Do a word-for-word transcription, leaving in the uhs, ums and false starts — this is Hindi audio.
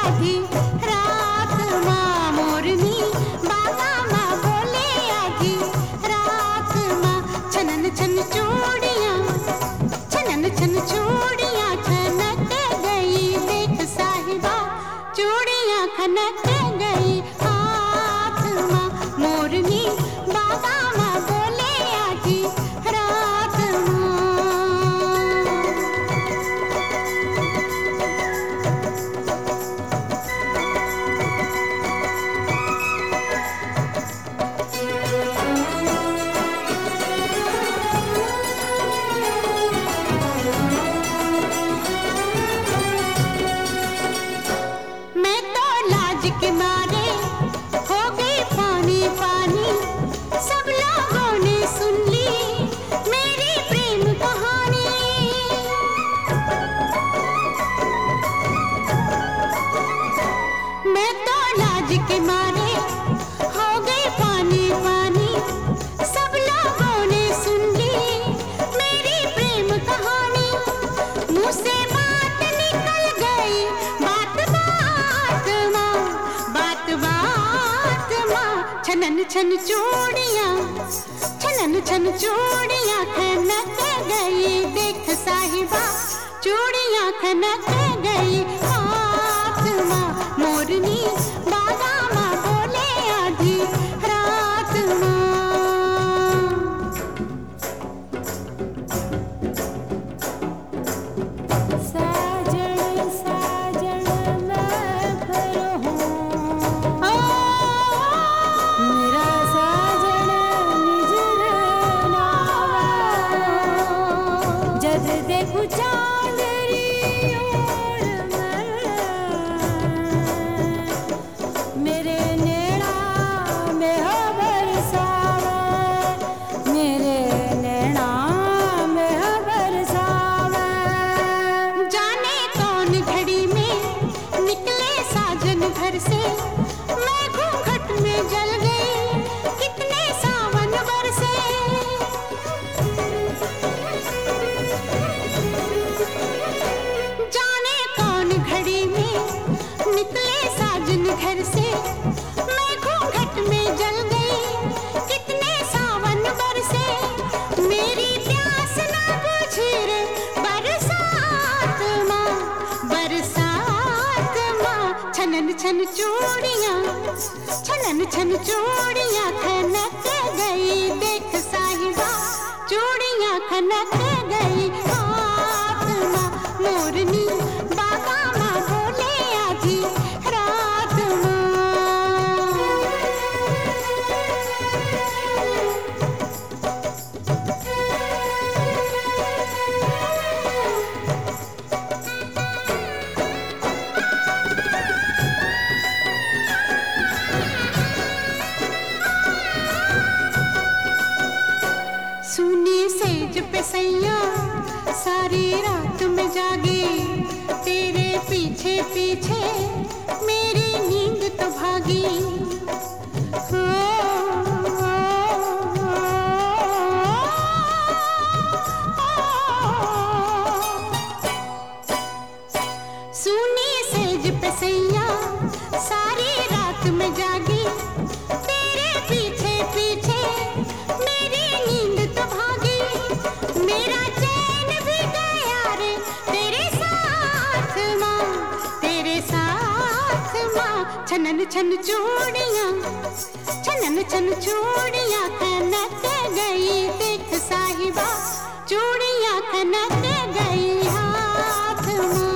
आधी रात माँ मोरनी बाबा माँ बोले आधी रात माँ। छनन छन चूड़ियाँ छनन छन चूड़ियाँ खनक गई देख साहिबा चूड़ियाँ खनक गई हाथ माँ मोरनी बाबा माँ बोले आधी रात माँ। मैं तो लाज के मारे हो गई पानी पानी सब लोगों ने सुन ली मेरी प्रेम कहानी। मैं तो लाज के मारे हो गई पानी पानी सब लोगों ने सुन ली मेरी प्रेम कहानी। मुँह से बात निकल गई बात बात माँ बात बात माँ। छनन छन चूड़ियाँ छनन छन चूड़ियाँ खनक गई देख साहिबा चूड़ियाँ खनक गई हाथ माँ मोरनी बाबा माँ बोले आधी रात माँ। साजन साजन मैं फिर हूँ मेरा साजन निजर नावा जद देखूं चांदरी ओर मैं मेरे नैना में हो बरसावे मेरे नैना में हो बरसावे। जाने कौन घड़ी में निकले साजन घर से मैं घूंघट में जल गई कितने सावन बरसे। जाने कौन घड़ी में निकले साजन घर से मैं घूंघट में जल गई कितने सावन बरसे। मेरी प्यास ना बुझी रे बरसात माँ बरसात माँ। छनन छन चूड़ियाँ छनन छन चूड़ियाँ खनक गई देख साहिबा चूड़ियाँ खनक गई हाथ माँ मोरनी बाबा माँ बोले आधी रात माँ। सुनी सेज पे सैया सारी रात में जागी तेरे पीछे पीछे मेरी नींद तो भागी। हो, हो, सुनी सेज पे सैया सारी रात में जागी तेरे पीछे पीछे मेरी नींद तो भागी। मेरा चैन भी गया रे तेरे साथ माँ तेरे साथ माँ। छनन छन चूड़ियाँ छनन छन चूड़ियाँ खनक गई देख साहिबा चूड़ियाँ खनक गई हाथ माँ।